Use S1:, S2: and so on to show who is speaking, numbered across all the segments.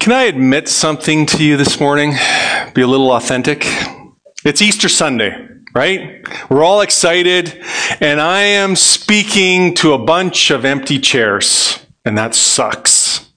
S1: Can I admit something to you this morning? Be a little authentic. It's Easter Sunday, right? We're all excited, and I am speaking to a bunch of empty chairs, and that sucks.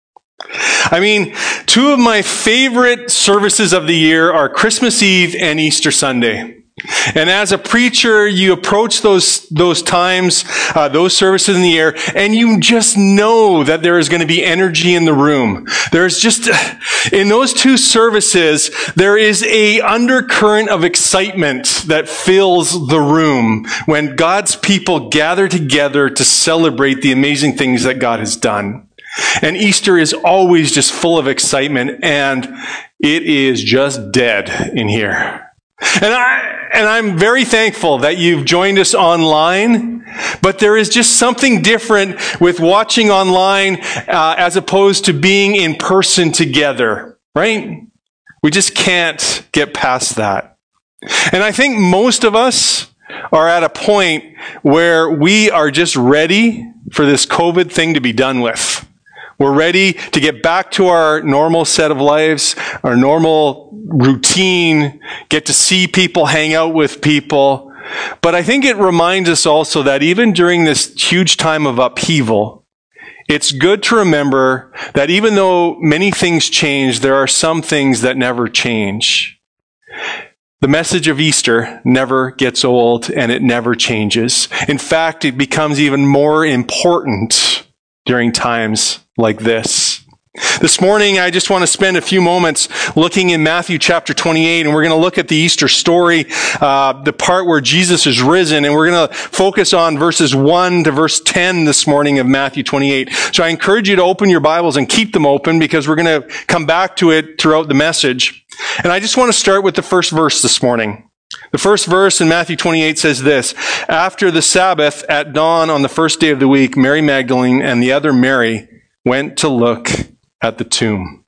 S1: I mean, two of my favorite services of the year are Christmas Eve and Easter Sunday. And as a preacher, you approach those times, those services in the air, and you just know that there is going to be energy in the room. There's just, in those two services, there is a undercurrent of excitement that fills the room when God's people gather together to celebrate the amazing things that God has done. And Easter is always just full of excitement, and it is just dead in here. And I'm very thankful that you've joined us online, but there is just something different with watching online as opposed to being in person together, right? We just can't get past that. And I think most of us are at a point where we are just ready for this COVID thing to be done with. We're ready to get back to our normal set of lives, our normal routine, get to see people, hang out with people. But I think it reminds us also that even during this huge time of upheaval, it's good to remember that even though many things change, there are some things that never change. The message of Easter never gets old, and it never changes. In fact, it becomes even more important during times like this. This morning, I just want to spend a few moments looking in Matthew chapter 28, and we're going to look at the Easter story, the part where Jesus is risen, and we're going to focus on verses 1 to verse 10 this morning of Matthew 28. So I encourage you to open your Bibles and keep them open because we're going to come back to it throughout the message. And I just want to start with the first verse this morning. The first verse in Matthew 28 says this: After the Sabbath at dawn on the first day of the week, Mary Magdalene and the other Mary went to look at the tomb.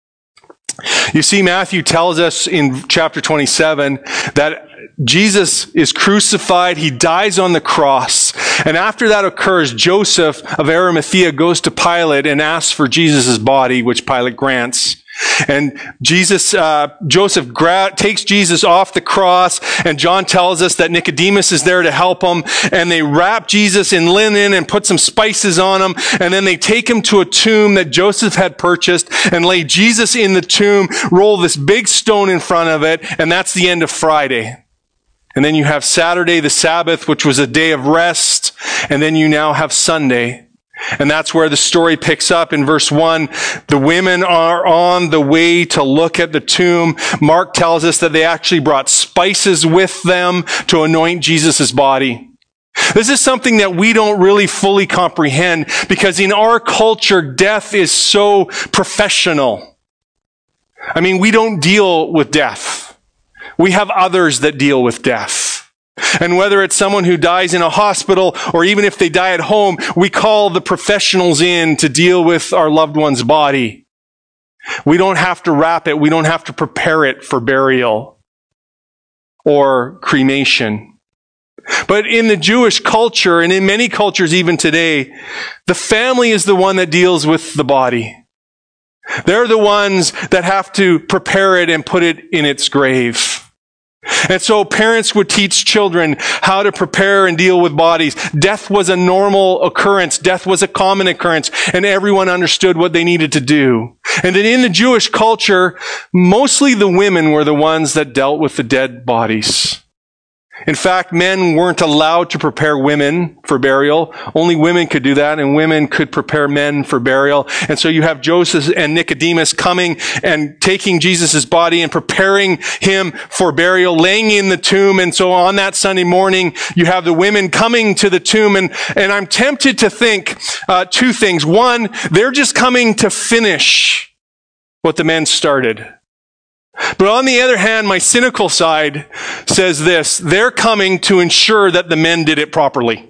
S1: You see, Matthew tells us in chapter 27 that Jesus is crucified. He dies on the cross. And after that occurs, Joseph of Arimathea goes to Pilate and asks for Jesus' body, which Pilate grants. And Joseph takes Jesus off the cross, and John tells us that Nicodemus is there to help him, and they wrap Jesus in linen and put some spices on him, and then they take him to a tomb that Joseph had purchased and lay Jesus in the tomb, roll this big stone in front of it, and that's the end of Friday. And then you have Saturday, the Sabbath, which was a day of rest, and then you now have Sunday. And that's where the story picks up in verse 1. The women are on the way to look at the tomb. Mark tells us that they actually brought spices with them to anoint Jesus' body. This is something that we don't really fully comprehend because in our culture, death is so professional. I mean, we don't deal with death. We have others that deal with death. And whether it's someone who dies in a hospital or even if they die at home, we call the professionals in to deal with our loved one's body. We don't have to wrap it. We don't have to prepare it for burial or cremation. But in the Jewish culture, and in many cultures even today, the family is the one that deals with the body. They're the ones that have to prepare it and put it in its grave. And so parents would teach children how to prepare and deal with bodies. Death was a normal occurrence. Death was a common occurrence, and everyone understood what they needed to do. And then in the Jewish culture, mostly the women were the ones that dealt with the dead bodies. In fact, men weren't allowed to prepare women for burial. Only women could do that, and women could prepare men for burial. And so you have Joseph and Nicodemus coming and taking Jesus' body and preparing him for burial, laying in the tomb. And so on that Sunday morning, you have the women coming to the tomb. And I'm tempted to think two things. One, they're just coming to finish what the men started. But on the other hand, my cynical side says this: they're coming to ensure that the men did it properly.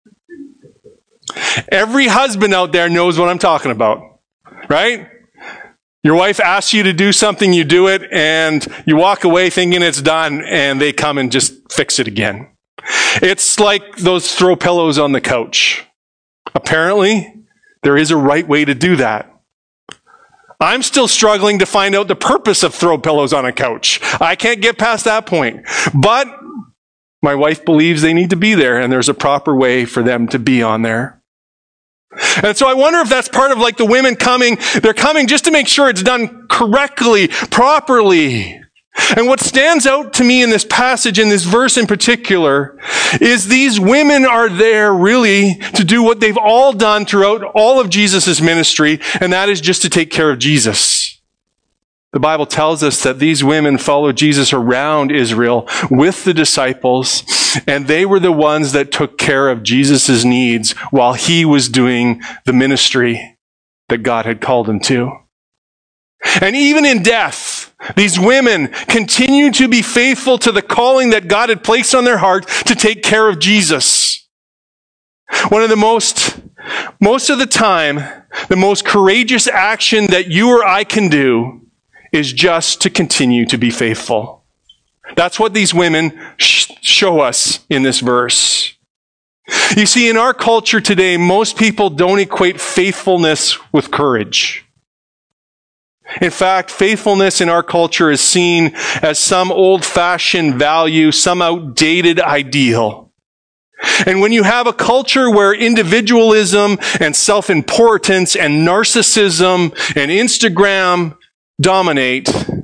S1: Every husband out there knows what I'm talking about, right? Your wife asks you to do something, you do it, and you walk away thinking it's done, and they come and just fix it again. It's like those throw pillows on the couch. Apparently, there is a right way to do that. I'm still struggling to find out the purpose of throw pillows on a couch. I can't get past that point. But my wife believes they need to be there, and there's a proper way for them to be on there. And so I wonder if that's part of like the women coming. They're coming just to make sure it's done correctly, properly. And what stands out to me in this passage, in this verse in particular, is these women are there really to do what they've all done throughout all of Jesus' ministry, and that is just to take care of Jesus. The Bible tells us that these women followed Jesus around Israel with the disciples, and they were the ones that took care of Jesus' needs while he was doing the ministry that God had called him to. And even in death, these women continue to be faithful to the calling that God had placed on their heart to take care of Jesus. One of the most of the time, the most courageous action that you or I can do is just to continue to be faithful. That's what these women show us in this verse. You see, in our culture today, most people don't equate faithfulness with courage. In fact, faithfulness in our culture is seen as some old-fashioned value, some outdated ideal. And when you have a culture where individualism and self-importance and narcissism and Instagram dominate,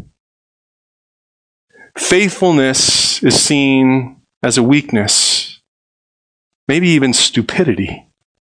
S1: faithfulness is seen as a weakness, maybe even stupidity.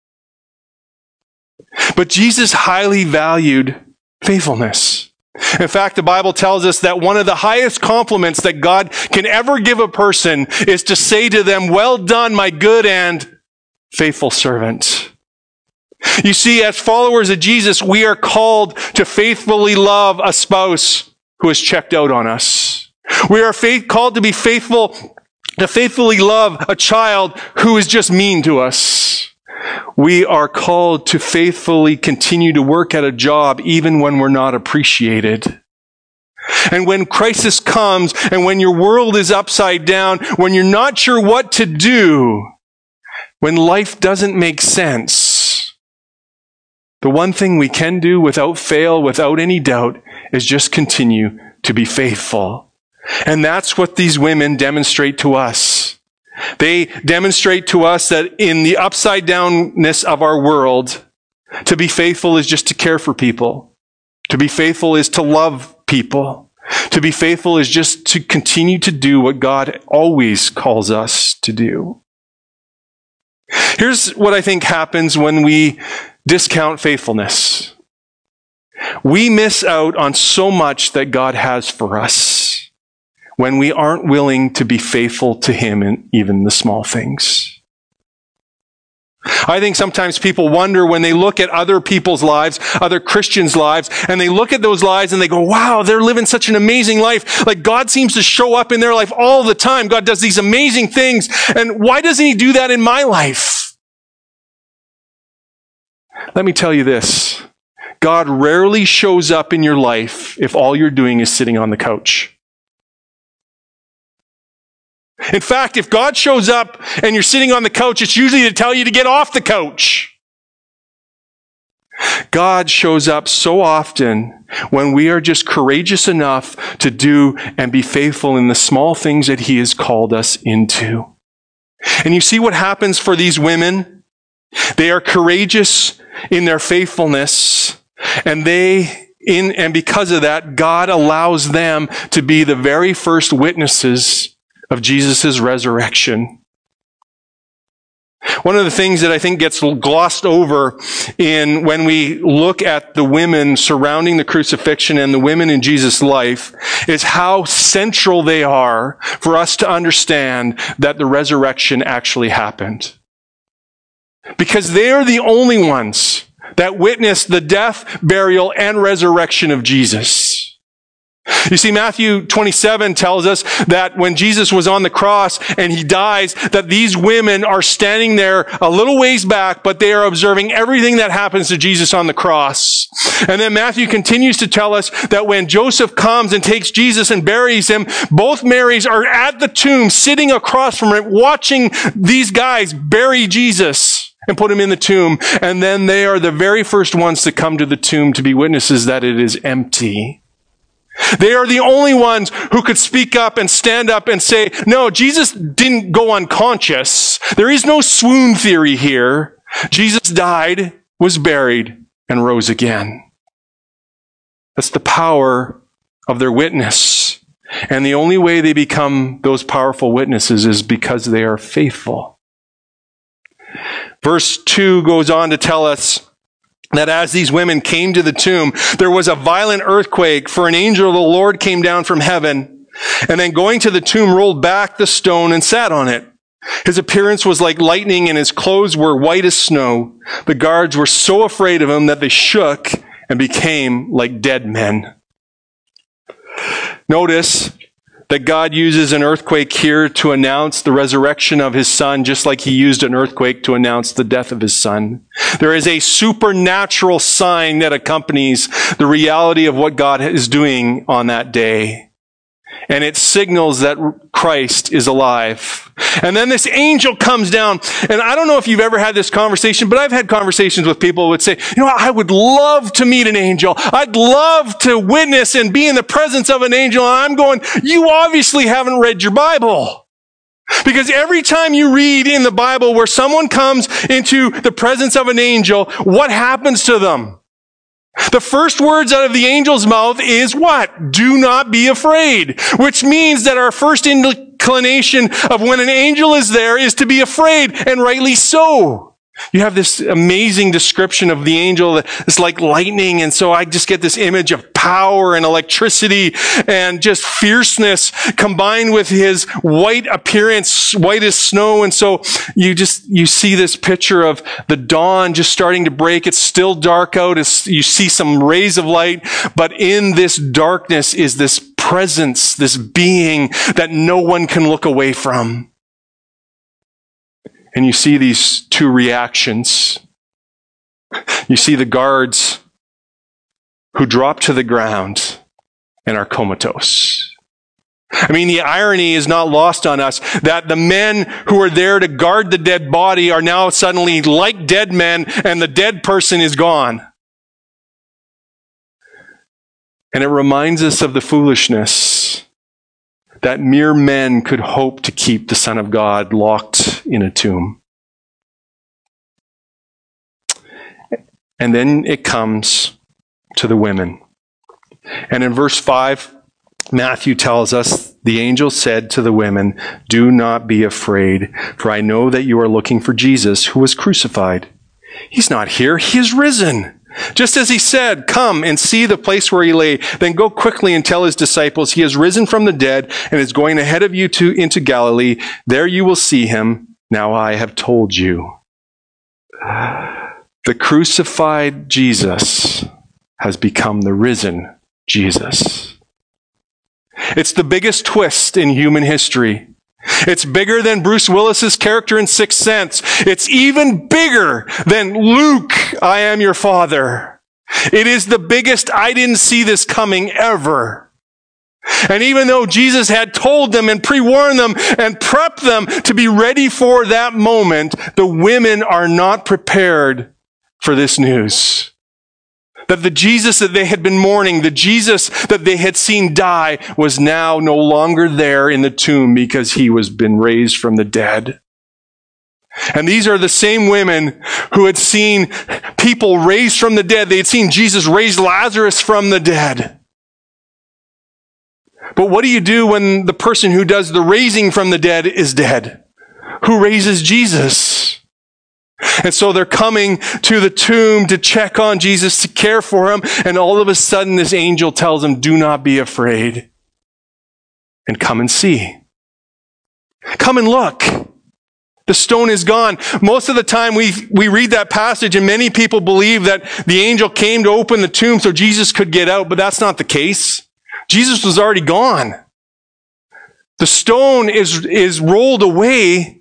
S1: But Jesus highly valued faithfulness. In fact, the Bible tells us that one of the highest compliments that God can ever give a person is to say to them, "Well done, my good and faithful servant." You see, as followers of Jesus, we are called to faithfully love a spouse who has checked out on us. We are called to be faithful, to faithfully love a child who is just mean to us. We are called to faithfully continue to work at a job even when we're not appreciated. And when crisis comes and when your world is upside down, when you're not sure what to do, when life doesn't make sense, the one thing we can do without fail, without any doubt, is just continue to be faithful. And that's what these women demonstrate to us. They demonstrate to us that in the upside downness of our world, to be faithful is just to care for people. To be faithful is to love people. To be faithful is just to continue to do what God always calls us to do. Here's what I think happens when we discount faithfulness. We miss out on so much that God has for us when we aren't willing to be faithful to him in even the small things. I think sometimes people wonder when they look at other people's lives, other Christians' lives, and they look at those lives and they go, wow, they're living such an amazing life. Like God seems to show up in their life all the time. God does these amazing things. And why doesn't he do that in my life? Let me tell you this. God rarely shows up in your life if all you're doing is sitting on the couch. In fact, if God shows up and you're sitting on the couch, it's usually to tell you to get off the couch. God shows up so often when we are just courageous enough to do and be faithful in the small things that he has called us into. And you see what happens for these women? They are courageous in their faithfulness, and because of that, God allows them to be the very first witnesses of Jesus' resurrection. One of the things that I think gets glossed over when we look at the women surrounding the crucifixion and the women in Jesus' life is how central they are for us to understand that the resurrection actually happened. Because they are the only ones that witnessed the death, burial, and resurrection of Jesus. You see, Matthew 27 tells us that when Jesus was on the cross and he dies, that these women are standing there a little ways back, but they are observing everything that happens to Jesus on the cross. And then Matthew continues to tell us that when Joseph comes and takes Jesus and buries him, both Marys are at the tomb, sitting across from it, watching these guys bury Jesus. and put him in the tomb. And then they are the very first ones to come to the tomb to be witnesses that it is empty. They are the only ones who could speak up and stand up and say, no, Jesus didn't go unconscious. There is no swoon theory here. Jesus died, was buried, and rose again. That's the power of their witness. And the only way they become those powerful witnesses is because they are faithful. Verse 2 goes on to tell us that as these women came to the tomb, there was a violent earthquake, for an angel of the Lord came down from heaven, and then going to the tomb, rolled back the stone and sat on it. His appearance was like lightning, and his clothes were white as snow. The guards were so afraid of him that they shook and became like dead men. Notice that God uses an earthquake here to announce the resurrection of his son, just like he used an earthquake to announce the death of his son. There is a supernatural sign that accompanies the reality of what God is doing on that day. And it signals that Christ is alive. And then this angel comes down. And I don't know if you've ever had this conversation, but I've had conversations with people who would say, you know, I would love to meet an angel. I'd love to witness and be in the presence of an angel. And I'm going, you obviously haven't read your Bible. Because every time you read in the Bible where someone comes into the presence of an angel, what happens to them? The first words out of the angel's mouth is what? Do not be afraid. Which means that our first inclination of when an angel is there is to be afraid, and rightly so. You have this amazing description of the angel that's like lightning, and so I just get this image of power and electricity and just fierceness combined with his white appearance, white as snow. And so you see this picture of the dawn just starting to break. It's still dark out. You see some rays of light, but in this darkness is this presence, this being that no one can look away from. And you see these two reactions. You see the guards who drop to the ground and are comatose. I mean, the irony is not lost on us that the men who are there to guard the dead body are now suddenly like dead men, and the dead person is gone. And it reminds us of the foolishness that mere men could hope to keep the Son of God locked in a tomb. And then it comes to the women. And in verse 5, Matthew tells us, the angel said to the women, "Do not be afraid, for I know that you are looking for Jesus who was crucified. He's not here, he is risen. Just as he said, come and see the place where he lay. Then go quickly and tell his disciples, he has risen from the dead and is going ahead of you into Galilee. There you will see him. Now I have told you." The crucified Jesus has become the risen Jesus. It's the biggest twist in human history. It's bigger than Bruce Willis's character in Sixth Sense. It's even bigger than Luke, I am your father. It is the biggest I didn't see this coming ever. And even though Jesus had told them and pre-warned them and prepped them to be ready for that moment, the women are not prepared for this news. That the Jesus that they had been mourning, the Jesus that they had seen die, was now no longer there in the tomb because he was been raised from the dead. And these are the same women who had seen people raised from the dead. They had seen Jesus raise Lazarus from the dead. But what do you do when the person who does the raising from the dead is dead? Who raises Jesus? And so they're coming to the tomb to check on Jesus, to care for him. And all of a sudden, this angel tells them, do not be afraid. And come and see. Come and look. The stone is gone. Most of the time we read that passage and many people believe that the angel came to open the tomb so Jesus could get out, but that's not the case. Jesus was already gone. The stone is rolled away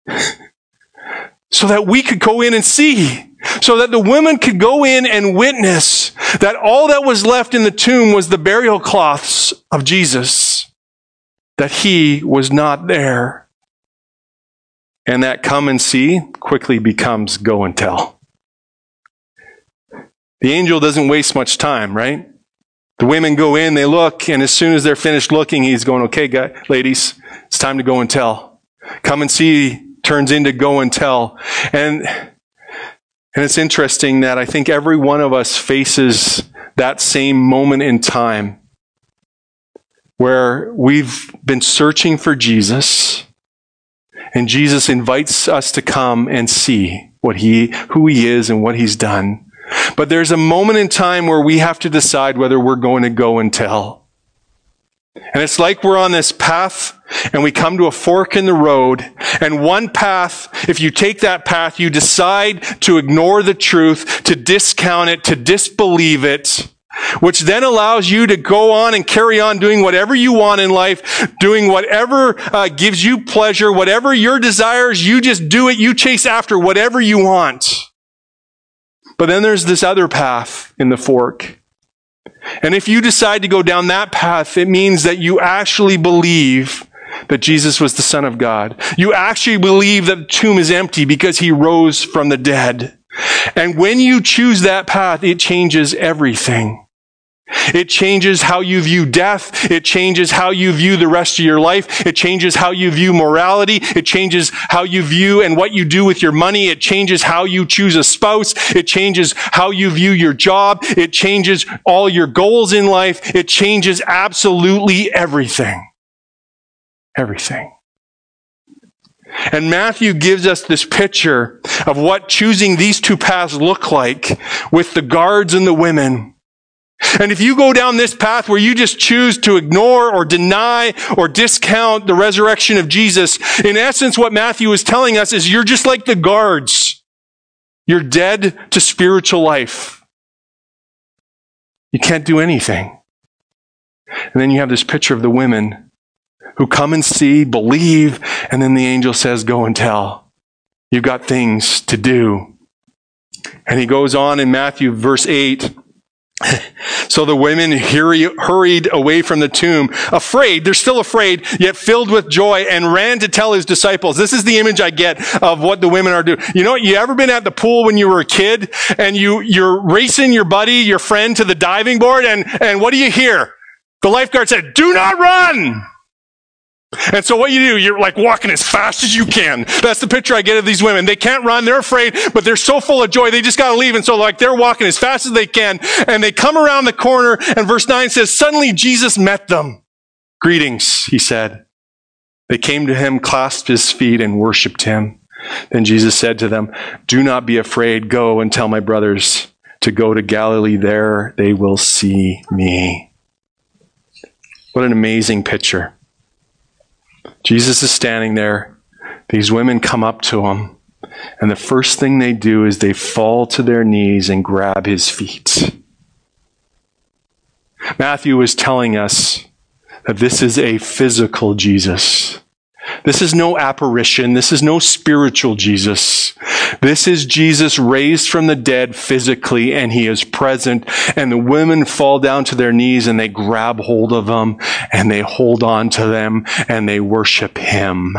S1: so that we could go in and see, so that the women could go in and witness that all that was left in the tomb was the burial cloths of Jesus, that he was not there. And that come and see quickly becomes go and tell. The angel doesn't waste much time, right? The women go in, they look, and as soon as they're finished looking, he's going, okay, ladies, it's time to go and tell. Come and see turns into go and tell. And it's interesting that I think every one of us faces that same moment in time where we've been searching for Jesus, and Jesus invites us to come and see who he is and what he's done. But there's a moment in time where we have to decide whether we're going to go and tell. And it's like we're on this path and we come to a fork in the road, and one path, if you take that path, you decide to ignore the truth, to discount it, to disbelieve it, which then allows you to go on and carry on doing whatever you want in life, doing whatever gives you pleasure, whatever your desires, you just do it, you chase after whatever you want. But then there's this other path in the fork. And if you decide to go down that path, it means that you actually believe that Jesus was the Son of God. You actually believe that the tomb is empty because he rose from the dead. And when you choose that path, it changes everything. It changes how you view death. It changes how you view the rest of your life. It changes how you view morality. It changes how you view and what you do with your money. It changes how you choose a spouse. It changes how you view your job. It changes all your goals in life. It changes absolutely everything. Everything. And Matthew gives us this picture of what choosing these two paths look like with the guards and the women. And if you go down this path where you just choose to ignore or deny or discount the resurrection of Jesus, in essence, what Matthew is telling us is you're just like the guards. You're dead to spiritual life. You can't do anything. And then you have this picture of the women who come and see, believe, and then the angel says, go and tell. You've got things to do. And he goes on in Matthew verse 8, so the women hurried away from the tomb, afraid, they're still afraid, yet filled with joy, and ran to tell his disciples. This is the image I get of what the women are doing. You know, you ever been at the pool when you were a kid, and you're racing your buddy, your friend, to the diving board, and what do you hear? The lifeguard said, do not run! And so what you do, you're like walking as fast as you can. That's the picture I get of these women. They can't run, they're afraid, but they're so full of joy, they just gotta leave. And so like they're walking as fast as they can, and they come around the corner, and verse 9 says, suddenly Jesus met them. Greetings, he said. They came to him, clasped his feet, and worshipped him. Then Jesus said to them, do not be afraid. Go and tell my brothers to go to Galilee. There they will see me. What an amazing picture. Jesus is standing there. These women come up to him. And the first thing they do is they fall to their knees and grab his feet. Matthew is telling us that this is a physical Jesus. This is no apparition. This is no spiritual Jesus. This is Jesus raised from the dead physically, and he is present. And the women fall down to their knees and they grab hold of him and they hold on to them and they worship him.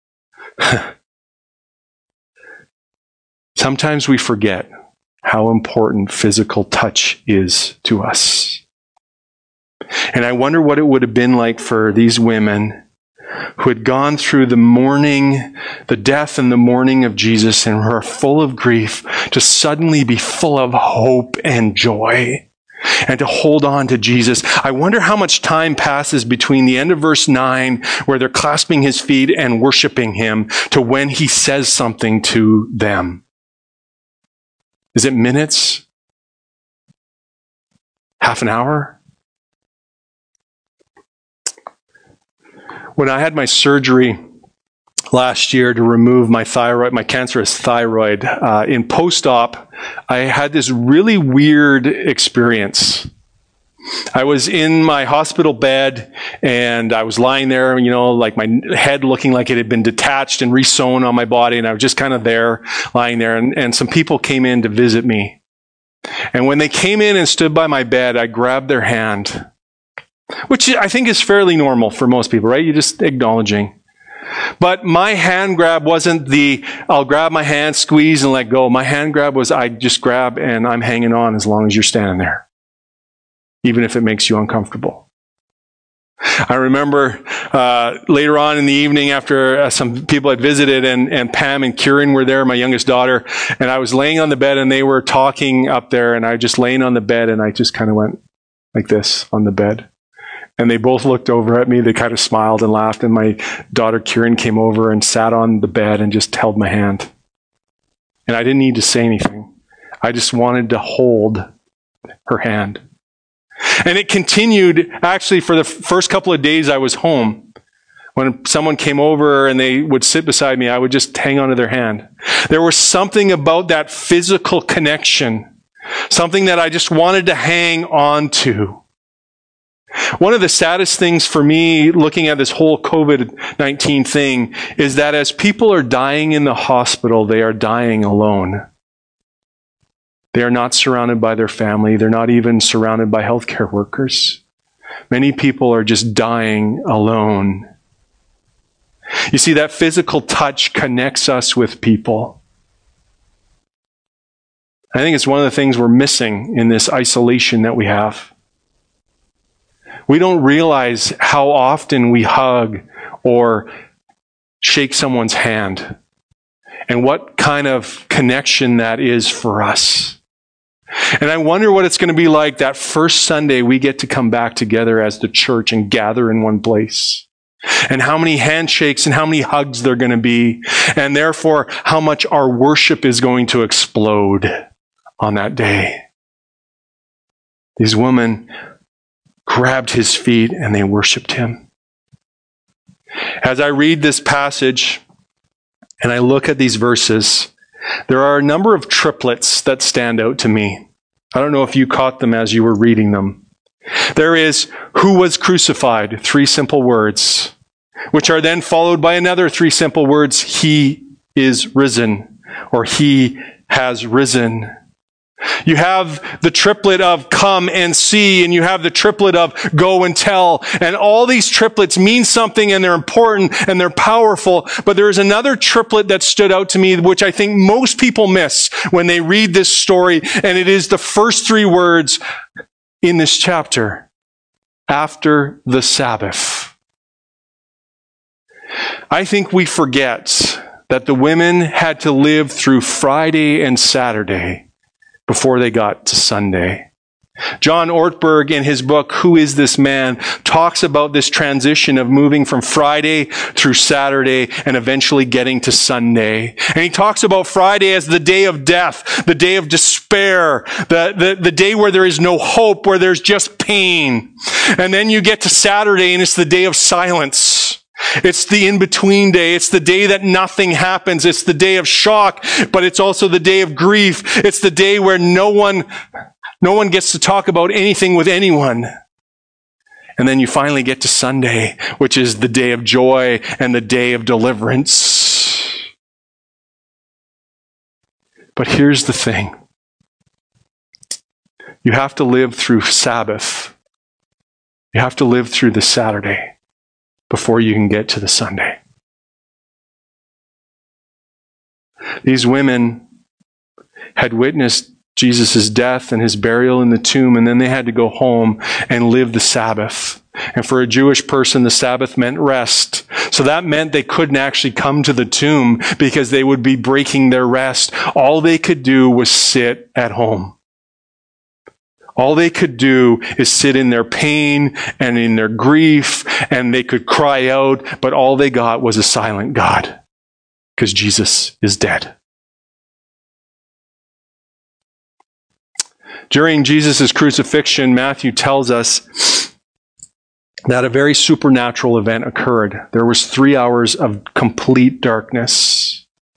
S1: Sometimes we forget how important physical touch is to us. And I wonder what it would have been like for these women who had gone through the mourning, the death and the mourning of Jesus, and were full of grief, to suddenly be full of hope and joy and to hold on to Jesus. I wonder how much time passes between the end of verse 9, where they're clasping his feet and worshiping him, to when he says something to them. Is it minutes? Half an hour? When I had my surgery last year to remove my thyroid, my cancerous thyroid, in post-op, I had this really weird experience. I was in my hospital bed and I was lying there, you know, like my head looking like it had been detached and re-sewn on my body, and I was just kind of there, lying there, and some people came in to visit me. And when they came in and stood by my bed, I grabbed their hand, which I think is fairly normal for most people, right? You're just acknowledging. But my hand grab wasn't I'll grab my hand, squeeze, and let go. My hand grab was I just grab and I'm hanging on as long as you're standing there, even if it makes you uncomfortable. I remember later on in the evening after some people had visited and Pam and Kieran were there, my youngest daughter, and I was laying on the bed and they were talking up there and I was just laying on the bed and I just kind of went like this on the bed. And they both looked over at me. They kind of smiled and laughed. And my daughter Kieran came over and sat on the bed and just held my hand. And I didn't need to say anything. I just wanted to hold her hand. And it continued actually for the first couple of days I was home. When someone came over and they would sit beside me, I would just hang onto their hand. There was something about that physical connection, something that I just wanted to hang on to. One of the saddest things for me looking at this whole COVID-19 thing is that as people are dying in the hospital, they are dying alone. They are not surrounded by their family. They're not even surrounded by healthcare workers. Many people are just dying alone. You see, that physical touch connects us with people. I think it's one of the things we're missing in this isolation that we have. We don't realize how often we hug or shake someone's hand and what kind of connection that is for us. And I wonder what it's going to be like that first Sunday we get to come back together as the church and gather in one place. And how many handshakes and how many hugs there are going to be. And therefore, how much our worship is going to explode on that day. These women grabbed his feet and they worshiped him. As I read this passage and I look at these verses, there are a number of triplets that stand out to me. I don't know if you caught them as you were reading them. There is, who was crucified? 3 simple words, which are then followed by another 3 simple words, he is risen, or he has risen. You have the triplet of come and see, and you have the triplet of go and tell. And all these triplets mean something, and they're important, and they're powerful. But there is another triplet that stood out to me, which I think most people miss when they read this story. And it is the first 3 words in this chapter. After the Sabbath. I think we forget that the women had to live through Friday and Saturday before they got to Sunday. John Ortberg, in his book, Who is This Man?, talks about this transition of moving from Friday through Saturday and eventually getting to Sunday. And he talks about Friday as the day of death, the day of despair, the day where there is no hope, where there's just pain. And then you get to Saturday and it's the day of silence. It's the in-between day. It's the day that nothing happens. It's the day of shock, but it's also the day of grief. It's the day where no one gets to talk about anything with anyone. And then you finally get to Sunday, which is the day of joy and the day of deliverance. But here's the thing. You have to live through Sabbath. You have to live through the Saturday before you can get to the Sunday. These women had witnessed Jesus' death and his burial in the tomb, and then they had to go home and live the Sabbath. And for a Jewish person, the Sabbath meant rest. So that meant they couldn't actually come to the tomb because they would be breaking their rest. All they could do was sit at home. All they could do is sit in their pain and in their grief, and they could cry out, but all they got was a silent God, because Jesus is dead. During Jesus' crucifixion, Matthew tells us that a very supernatural event occurred. There was 3 hours of complete darkness.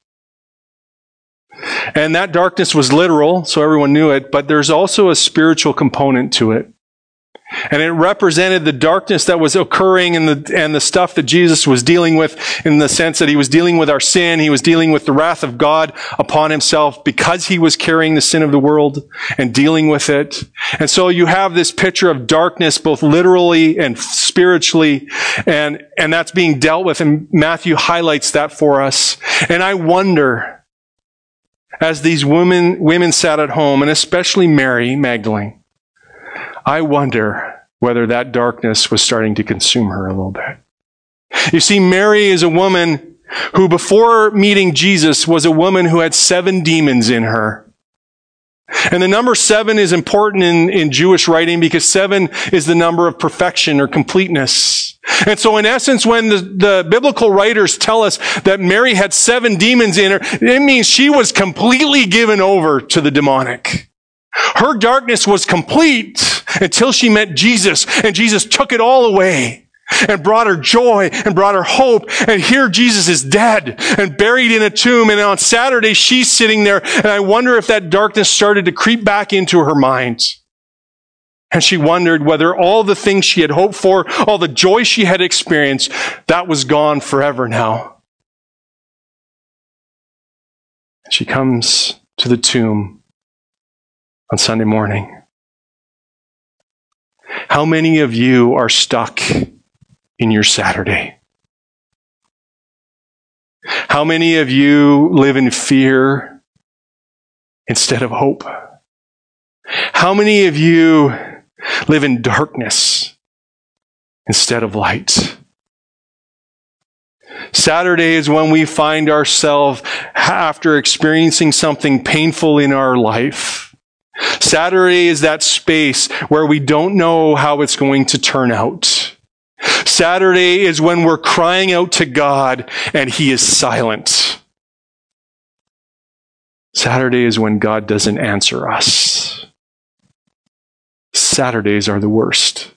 S1: And that darkness was literal, so everyone knew it, but there's also a spiritual component to it. And it represented the darkness that was occurring and the stuff that Jesus was dealing with, in the sense that he was dealing with our sin. He was dealing with the wrath of God upon himself because he was carrying the sin of the world and dealing with it. And so you have this picture of darkness, both literally and spiritually, and that's being dealt with. And Matthew highlights that for us. And I wonder, as these women sat at home, and especially Mary Magdalene, I wonder whether that darkness was starting to consume her a little bit. You see, Mary is a woman who, before meeting Jesus, was a woman who had 7 demons in her. And the number 7 is important in Jewish writing because 7 is the number of perfection or completeness. And so in essence, when the biblical writers tell us that Mary had 7 demons in her, it means she was completely given over to the demonic. Her darkness was complete until she met Jesus, and Jesus took it all away and brought her joy and brought her hope. And here Jesus is dead and buried in a tomb. And on Saturday, she's sitting there, and I wonder if that darkness started to creep back into her mind. And she wondered whether all the things she had hoped for, all the joy she had experienced, that was gone forever now. She comes to the tomb on Sunday morning. How many of you are stuck in your Saturday? How many of you live in fear instead of hope? How many of you live in darkness instead of light? Saturday is when we find ourselves after experiencing something painful in our life. Saturday is that space where we don't know how it's going to turn out. Saturday is when we're crying out to God and he is silent. Saturday is when God doesn't answer us. Saturdays are the worst.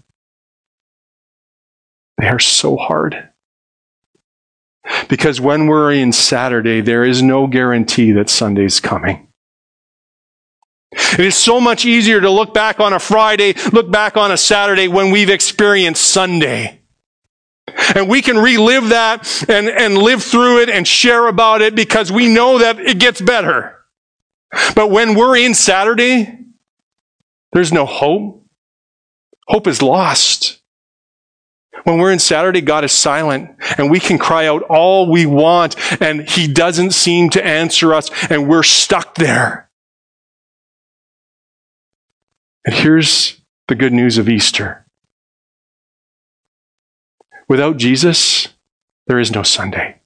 S1: They are so hard. Because when we're in Saturday, there is no guarantee that Sunday's coming. It is so much easier to look back on a Friday, look back on a Saturday when we've experienced Sunday. And we can relive that and live through it and share about it because we know that it gets better. But when we're in Saturday, there's no hope. Hope is lost. When we're in Saturday, God is silent, and we can cry out all we want, and he doesn't seem to answer us, and we're stuck there. And here's the good news of Easter. Without Jesus, there is no Sunday.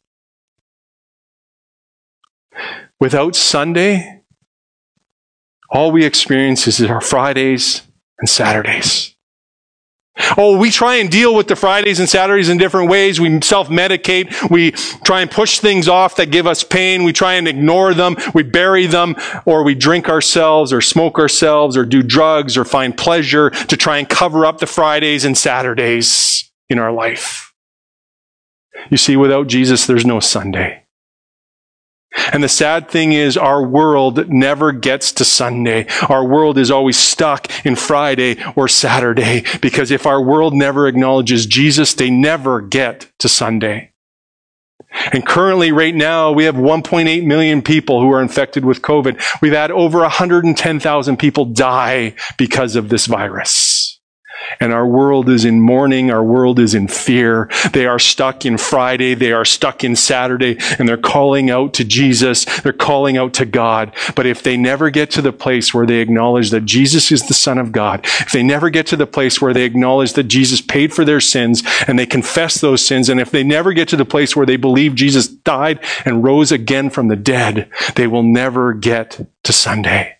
S1: Without Sunday, all we experience is our Fridays and Saturdays. Oh, we try and deal with the Fridays and Saturdays in different ways. We self-medicate. We try and push things off that give us pain. We try and ignore them. We bury them, or we drink ourselves or smoke ourselves or do drugs or find pleasure to try and cover up the Fridays and Saturdays in our life. You see, without Jesus, there's no Sunday. And the sad thing is, our world never gets to Sunday. Our world is always stuck in Friday or Saturday, because if our world never acknowledges Jesus, they never get to Sunday. And currently, right now, we have 1.8 million people who are infected with COVID. We've had over 110,000 people die because of this virus. And our world is in mourning. Our world is in fear. They are stuck in Friday. They are stuck in Saturday. And they're calling out to Jesus. They're calling out to God. But if they never get to the place where they acknowledge that Jesus is the Son of God, if they never get to the place where they acknowledge that Jesus paid for their sins and they confess those sins, and if they never get to the place where they believe Jesus died and rose again from the dead, they will never get to Sunday.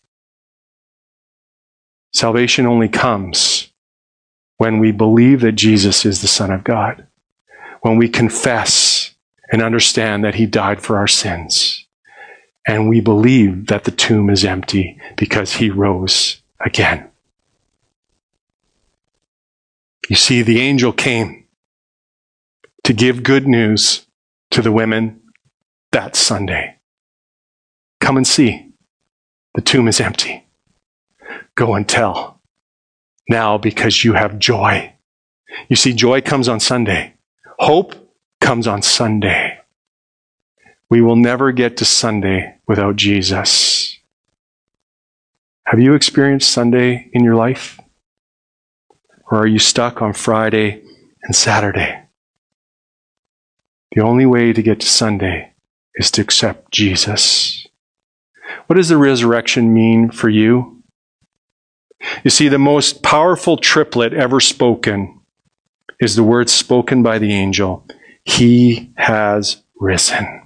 S1: Salvation only comes when we believe that Jesus is the Son of God, when we confess and understand that he died for our sins, and we believe that the tomb is empty because he rose again. You see, the angel came to give good news to the women that Sunday. Come and see. The tomb is empty. Go and tell. now because you have joy. You see, joy comes on Sunday. Hope comes on Sunday. We will never get to Sunday without Jesus. Have you experienced Sunday in your life? Or are you stuck on Friday and Saturday? The only way to get to Sunday is to accept Jesus. What does the resurrection mean for you? You see, the most powerful triplet ever spoken is the word spoken by the angel. He has risen.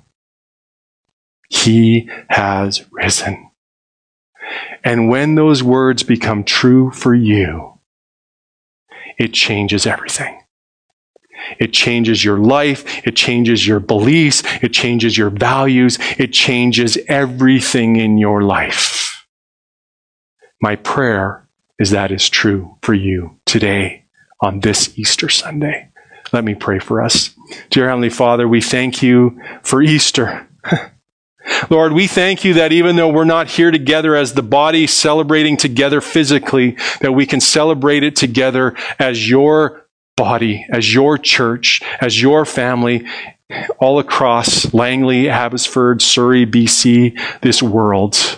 S1: He has risen. And when those words become true for you, it changes everything. It changes your life. It changes your beliefs. It changes your values. It changes everything in your life. My prayer is that is true for you today on this Easter Sunday. Let me pray for us. Dear Heavenly Father, we thank you for Easter. Lord, we thank you that even though we're not here together as the body celebrating together physically, that we can celebrate it together as your body, as your church, as your family, all across Langley, Abbotsford, Surrey, BC, this world.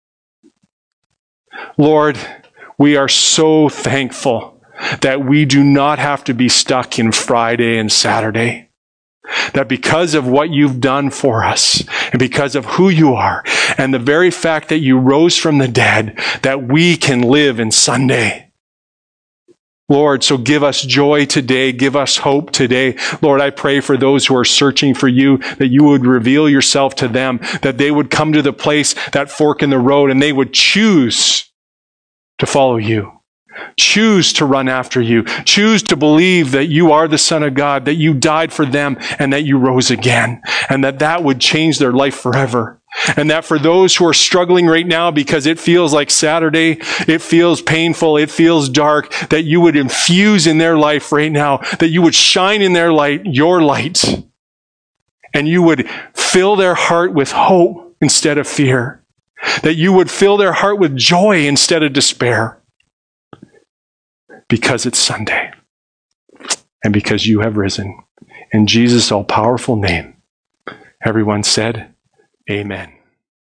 S1: Lord, we are so thankful that we do not have to be stuck in Friday and Saturday. That because of what you've done for us, and because of who you are, and the very fact that you rose from the dead, that we can live in Sunday. Lord, so give us joy today, give us hope today. Lord, I pray for those who are searching for you, that you would reveal yourself to them, that they would come to the place, that fork in the road, and they would choose to follow you. Choose to run after you. Choose to believe that you are the Son of God, that you died for them, and that you rose again, and that would change their life forever. And that for those who are struggling right now because it feels like Saturday, it feels painful, it feels dark, that you would infuse in their life right now, that you would shine in their light, your light, and you would fill their heart with hope instead of fear, that you would fill their heart with joy instead of despair. Because it's Sunday, and because you have risen. In Jesus' all-powerful name, everyone said, Amen.